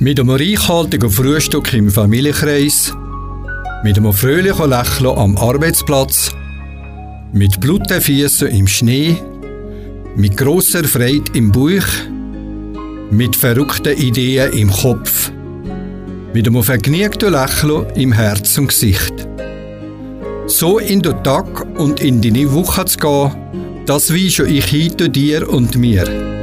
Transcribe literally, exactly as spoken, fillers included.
Mit einem reichhaltigen Frühstück im Familienkreis, mit einem fröhlichen Lächeln am Arbeitsplatz, mit blutigen Füßen im Schnee, mit grosser Freude im Bauch, mit verrückten Ideen im Kopf, mit einem vergnügten Lächeln im Herz und Gesicht. So in den Tag und in deine Woche zu gehen, das wünsche ich heute dir und mir.